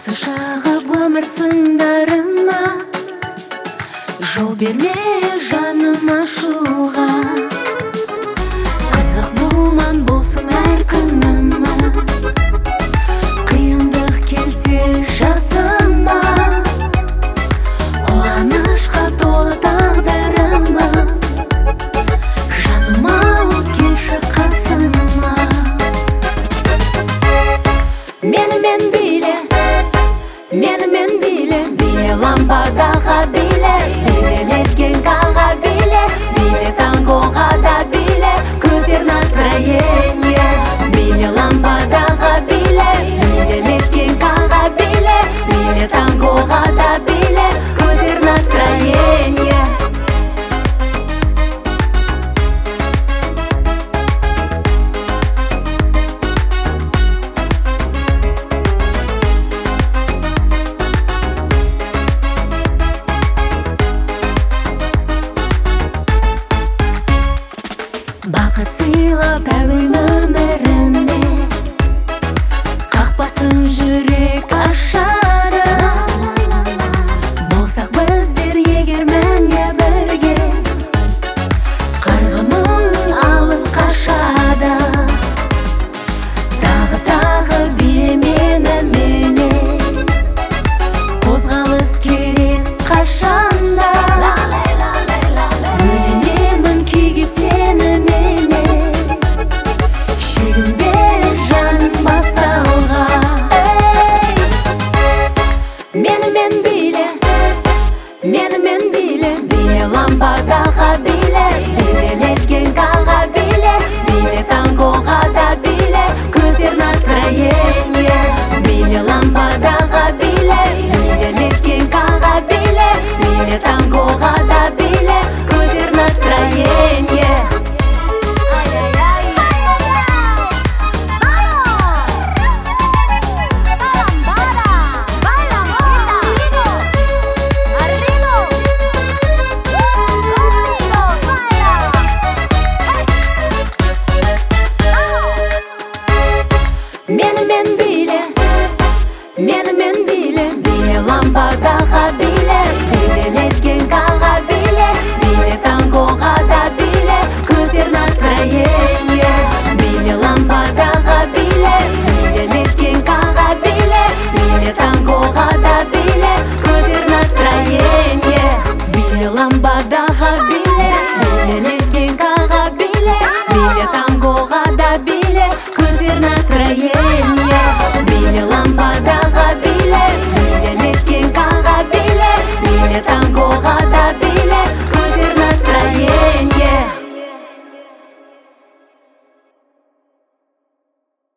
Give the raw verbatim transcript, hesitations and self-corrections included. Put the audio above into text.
қарсы шығып өмір сындарына, жол берме жаным ашуға. Қызық думан болсын әр күніміз, қиындық келсе жасыма, қуанышқа толы тағдырымыз. Жаныма өткенші қасыма, менімен биле, менімен биле, биле ламбадаға биле, билелескен қаға биле, биле тангоға да биле, көтер настроение. Биле ламбадаға биле, билелескен қаға биле, биле тангоға да биле, көтер настроение. Бақыт сыйлап әуен өміріме, қақпасын жүрек ашады. Болсақ біздер егер мәңгі бірге, қарғымың алыс қашады. Тағы тағы биле менімене, қозғалыс керек қашанда. Бөленемін күйге сенімене, шегінбе жаным басалға. Менімен биле, менімен биле, биле ламбадаға биле, билелескен қаға биле, биле тангоға да биле, көтер настроение. Биле ламбадаға биле, билелескен қаға биле, биле тангоға да биле, көтер настроение. Менімен биле, менімен